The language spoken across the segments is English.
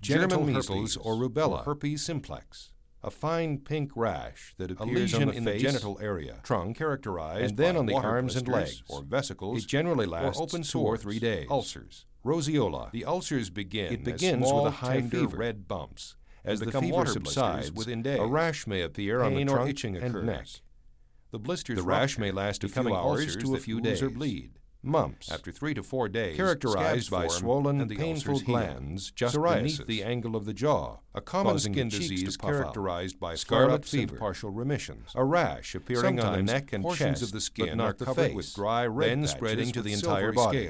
German measles or rubella, herpes simplex, a fine pink rash that appears on the face, in the genital area, trunk characterized, and then on the arms and legs or vesicles. It generally lasts or opens 2 or 3 days. Ulcers, roseola. The ulcers begins with a high fever, red bumps. As the fever subsides, within days, a rash may appear on the trunk itching and neck. The blisters, the rash may last a few hours to a few days or bleed. Mumps, after 3 to 4 days, characterized by swollen and painful glands just beneath the angle of the jaw. A common skin disease characterized by scarlet fever, partial remissions. A rash appearing on the neck and chest of the skin are covered with dry red patches, then spreading to the entire body.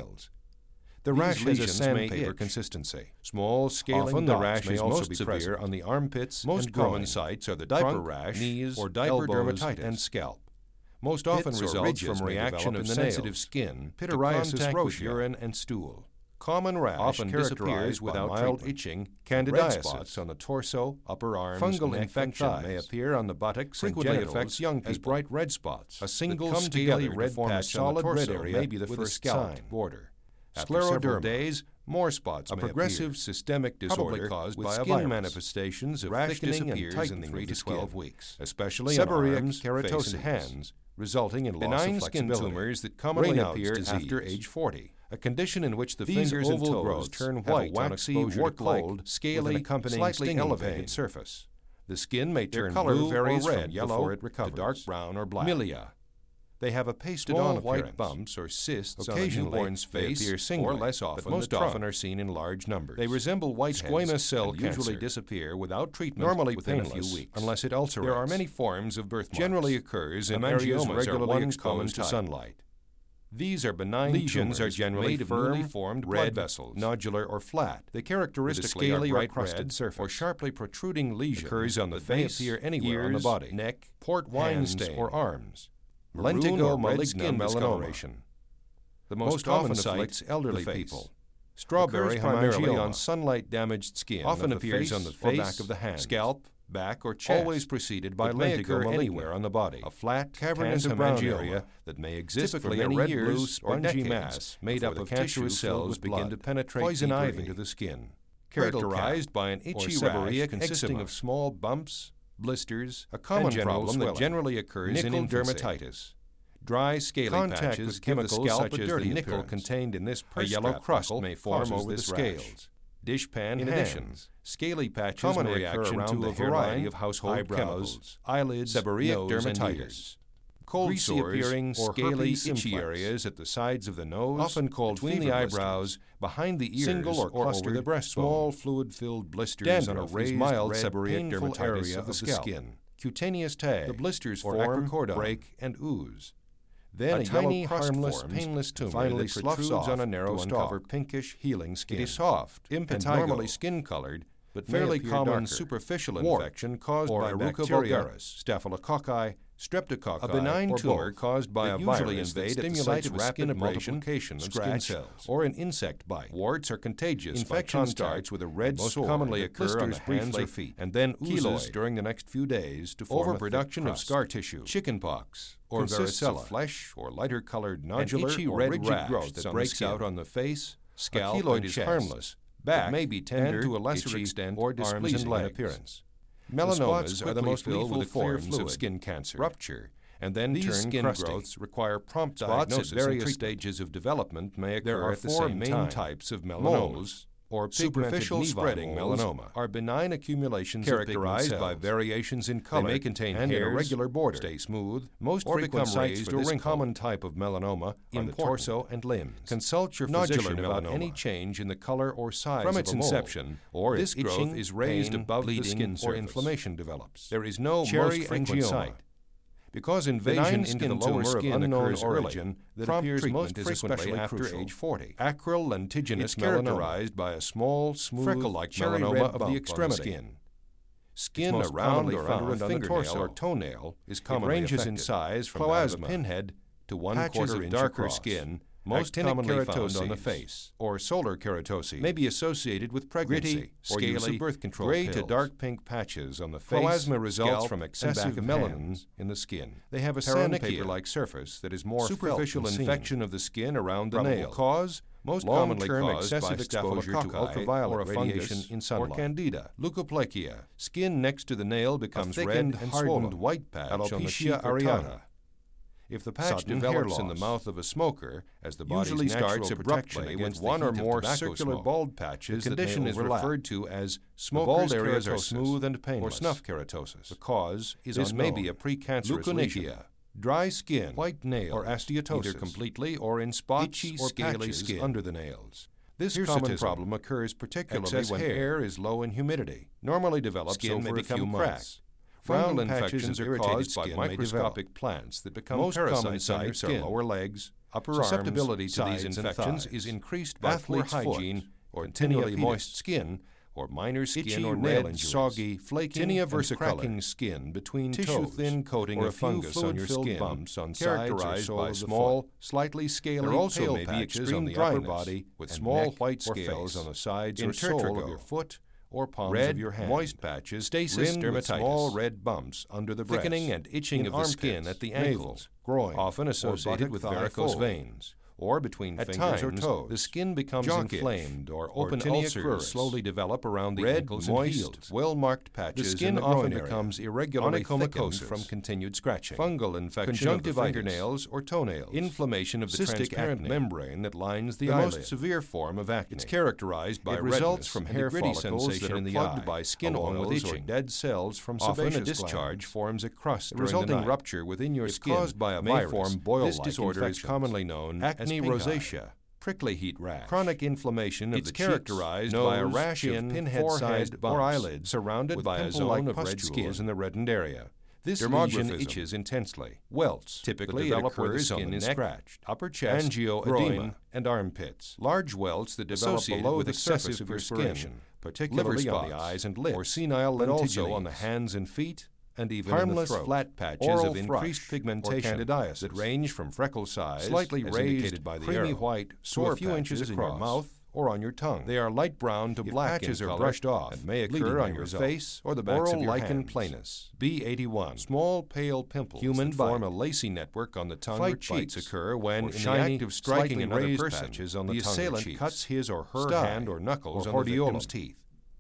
The rash has a sandpaper consistency. Small scaling often the rash may also be severe on the armpits. Most common sites are the diaper rash, knees, or diaper dermatitis, and scalp. Most often results from reaction of sensitive skin, pityriasis with urine and stool. Common rash often disappears without mild itching, candidiasis, red spots on the torso, upper arms, fungal infection may appear on the buttocks and genitals, affects young people as bright red spots. A single scaly red patch on the torso area may be the first sign. Border. Scleroderma days, more spots. A progressive systemic disorder caused by a virus. Manifestations of rash disappears in 3 to 12 weeks, especially on arms, keratosis, and hands, resulting in loss of flexibility. Benign skin tumors that commonly appear after age 40. A condition in which the fingers and toes turn white, waxy, wart-like, scaly, accompanying slightly elevated surface. The skin may turn blue or red before it recovers to dark brown or black. Milia. They have a pasted-on white bumps or cysts on a newborn's face, appear singly, or less often, but most often are seen in large numbers. They resemble white squamous cell cancer, usually disappear without treatment, normally within a few weeks, unless it ulcerates. There are many forms of birthmarks. Generally occurs in areas regularly exposed to sunlight. These are benign lesions are generally firm, formed red vessels, nodular or flat. They characteristically are bright crusted surface or sharply protruding lesion occurs on the face, appear anywhere ears, on the body, neck, port wine stain, or arms. Lentigo maligna melanoma. The most often afflicts elderly people. Strawberry primarily on sunlight-damaged skin often appears on the face, or back of the hand, scalp, back, or chest. Always preceded by lentigo maligna anywhere on the body. A flat, cavernous hemangioma that may exist for many years, blue, spongy mass made up of cancerous cells begin to penetrate poison ivy into the skin. Characterized by an itchy rash consisting of small bumps, blisters, a common problem that generally occurs in dermatitis. Dry, scaly patches with chemicals such as the nickel contained in this purse strap. A yellow crust may form over the scales. Dishpan in addition, scaly patches may occur around the variety of household chemicals, eyelids, seborrheic dermatitis. Cold sores or scaly, itchy areas at the sides of the nose, often called between the eyebrows, behind the ears, single or cluster over the breastbone. Small fluid-filled blisters on a raised, mild seborrheic dermatitis area of the skin. Cutaneous tag. The blisters form, break, and ooze. Then a tiny, harmless, painless tumor finally protrudes on a narrow stalk, pinkish, healing skin. It is soft, and normally skin-colored, but fairly common superficial infection caused by bacteria, staphylococci, streptococci, a benign tumor caused by a virus that stimulates rapid multiplication of skin cells, or an insect bite. Warts are contagious. Infection starts with a red sore, commonly occur on the hands or feet, and then oozes during the next few days to form overproduction of scar tissue. Chickenpox, or varicella, of flesh or lighter-colored nodular or rigid growth that breaks out on the face, scalp, and chest. Harmless. Back may be tender to a lesser extent or displeasing in appearance. Melanomas are the most lethal forms of skin cancer. Rupture, and then these skin growths require prompt diagnosis. At various stages of development may occur at the same time. There are 4 main types of melanomas, or superficial spreading melanoma, are benign accumulations characterized by variations in color. They may contain hairs, irregular border, stay smooth, most or become raised or wrinkle. Common type of melanoma in the torso and limbs. Consult your physician about any change in the color or size from its inception, or this growth is raised above the skin surface, or inflammation develops. There is no most frequent site. Because invasion into the lower skin occurs origin that appears most frequently after age 40. Acral lentiginous melanoma, characterized by a small, smooth, freckle-like melanoma of the extremity. Skin around or under a fingernail or toenail is commonly ranges in size from that of a pinhead to 1/4 inch darker skin, most commonly found on the face, or solar keratoses, may be associated with pregnancy, gritty, or scaly, birth control gray pills. To dark pink patches on the face. Chloasma results from excessive melanin in the skin. They have a sandpaper-like surface that is more superficial infection of the skin around the nail. Cause, most commonly caused by exposure to ultraviolet radiation in sunlight. Or candida, leukoplakia. Skin next to the nail becomes red and hardened white patch alopecia areata. If the patch develops in the mouth of a smoker, as the body's usually starts abruptly with one or more circular bald patches, the condition is referred to as smoker's bald areas are smooth and painless, or snuff keratosis. The cause is unknown. This may be a precancerous lesion. Dry skin, white nails, or astiotosis, either completely or in spots itchy, or scaly skin under the nails. This common problem occurs particularly when air is low in humidity. Normally develops over a few months. Fungal infections are caused by microscopic plants that become parasites on your skin. Lower legs, upper arms, susceptibility to these infections is increased by poor hygiene or continually moist skin, or minor skin itchy, or nail injuries, soggy, flaking, and cracking skin between tissue-thin coating of fungus on your skin, bumps on characterized by small, slightly scaly, there also may be extreme dryness body with small white scales on the sides or sole of your foot or palms of your hand. Moist patches, stasis dermatitis, small red bumps under the breast, thickening and itching of the skin at the ankles, groin, often associated with varicose veins. Or between fingers or toes, the skin becomes inflamed, or open ulcers slowly develop around the ankles and heels. Well-marked patches the skin in the often becomes irregularly thickened from continued scratching. Fungal infection conjunctivitis, of the fingernails or toenails. Inflammation of the transparent membrane that lines the eyelid. The most severe form of acne. It's characterized by results from hair follicles that are plugged by skin oils or dead cells from sebaceous glands. Often a discharge forms a crust during the night. Resulting rupture within your skin caused by a virus. Form boil-like this disorder is commonly known acne rosacea, prickly heat rash. Chronic inflammation of the characterized cheeks, by a rash of pinhead-sized bumps or eyelids surrounded by a zone of red skin in the reddened area. This lesion itches intensely. Welts typically develop where the skin is scratched. Upper chest, angioedema, and armpits. Large welts that develop below the surface of your skin, particularly on the eyes and lips, or senile lentigines, also on the hands and feet, and even harmless in the throat. Flat patches oral of increased pigmentation that range from freckle size, slightly raised by the creamy arrow, white, to a few inches in your mouth or on your tongue. They are light brown to black patches in color, are brushed off and may occur on your face or the backs of your lichen planus. B81. Small pale pimples human that form a lacy network on the tongue or cheeks occur when, in the act of striking another person, on the assailant cuts his or her hand or knuckles on the victim's teeth.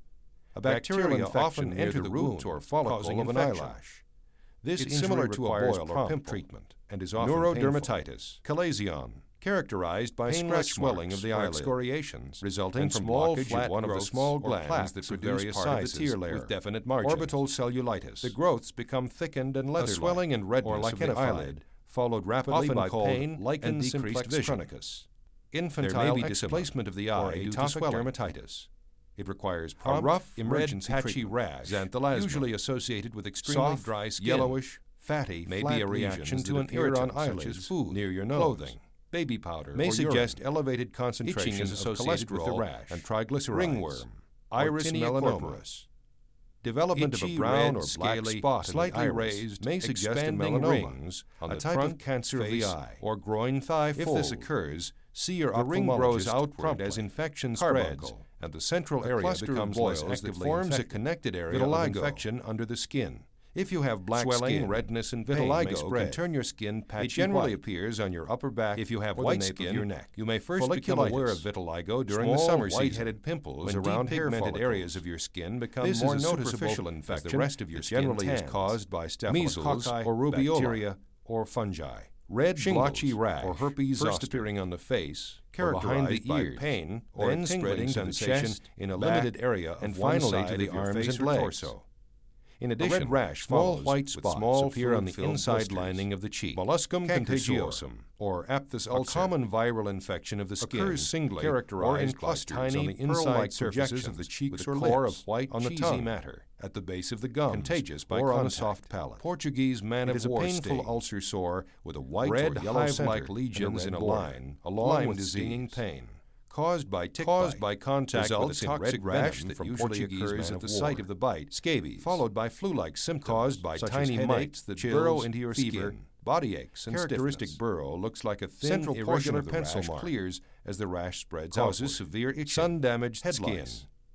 A bacterial often enter the root or follicle of an eyelash. This is similar to a boil or pimple treatment and is often neurodermatitis, chalazion, characterized by scratch swelling of the eyelid, excoriations resulting from blockage of one of the small glands that produce part of the tear layer with definite margins. Orbital cellulitis. The growths become thickened and leather-like, swelling and redness of the eyelid, followed rapidly by pain, lichen decreased vision. Chronicus. Infantile displacement of the eye due to dermatitis. It requires prompt, rough, emergency patchy rash, usually associated with extremely soft, dry skin, yellowish, fatty, may be a reaction to an irritant such as food near your nose. Clothing, baby powder, may suggest elevated concentrations of cholesterol with the rash and triglycerides. Ringworm, iris melanomerus. Development itchy, of a brown or black spot slightly raised, may suggest a melanoma rings on the type of cancer of the eye or groin thigh fold. If this occurs, see your ophthalmologist. The ring grows outward as infection spreads, and the central area becomes less actively forms a connected area of infection under the skin. If you have black swelling, skin, redness, and vitiligo can turn your skin patchy. It generally appears on your upper back. If you have white skin, your neck. You may first become aware of vitiligo during the summer season. White-headed pimples around pigmented areas of your skin become more noticeable infection. The rest of your skin generally is caused by staphylococcus or rubeola, bacteria, or fungi. Red blotchy rash or herpes first appearing on the face, characterized by pain or then spreading to the chest in a limited area, and finally to the arms and legs. In addition, a red rash small white spots appear on the inside lining of the cheek. Molluscum contagiosum, or aphthous ulcer, a common viral infection of the skin, occurs singly, characterized or in clusters by tiny on the inside surfaces of the cheeks or core of white on the cheesy matter at the base of the gums, contagious by or contact. On a soft palate. Portuguese man of war sting. It is a painful ulcer sore with a white red or yellow hive-like lesions in a line, along with stinging pain. Caused by tick bite, by contact with a toxic rash that usually occurs at the site of the bite, scabies, followed by flu-like symptoms caused by tiny mites that burrow into your skin, body aches and characteristic stiffness. Burrow looks like a thin, central irregular pencil mark clears as the rash spreads out. Causes severe itching, sun-damaged skin.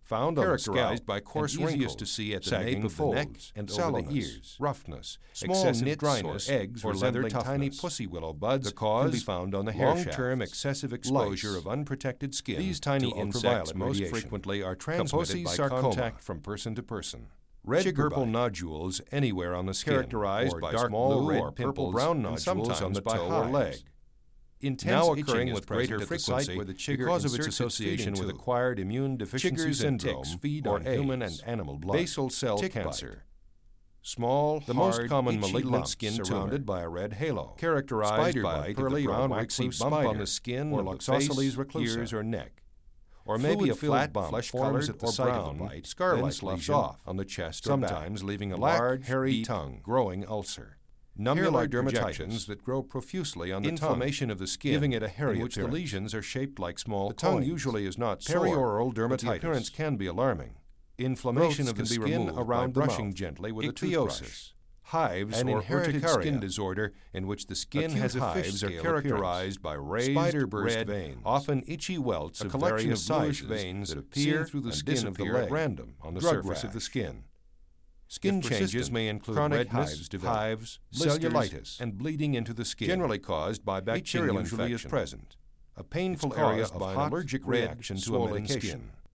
found on the scalp by coarse wrinkles, easiest to see at the nape of the neck and over the ears, roughness, excessive dryness, eggs or leather tiny pussy willow buds. The cause can be found on the hair shaft. Long-term excessive exposure of unprotected skin. These tiny insects most frequently are transmitted by contact from person to person. Red purple nodules anywhere on the skin, characterized by dark small red or purple brown nodules on the toe or leg. Intense now occurring with greater frequency because of its association with acquired immune deficiency syndrome feed on human and animal blood. Basal cell cancer. Small, the most common malignant skin surrounded by a red halo, characterized by a pearly brown waxy bump on the skin or Loxosceles reclusa, ears or neck, or maybe a flat flesh forms at the site of the bite, scar-like lesion off on the chest or back, sometimes leaving a large, hairy tongue, growing ulcer. Nummular dermatitis that grow profusely on the inflammation of the skin, giving it a hairy appearance. The lesions are shaped like small coins. The tongue usually is not sore. Perioral dermatitis. But the appearance can be alarming. Inflammation of the skin around brushing gently with a toothbrush. Hives or inherited skin disorder in which the skin has hives are characterized by raised, spider-burst veins, often itchy welts of various sizes veins that appear through the skin of the leg at random on the surface of the skin. Skin changes may include redness, hives, cellulitis, and bleeding into the skin, generally caused by bacterial infection. Usually is present. A painful area of hot, allergic reaction to a medication.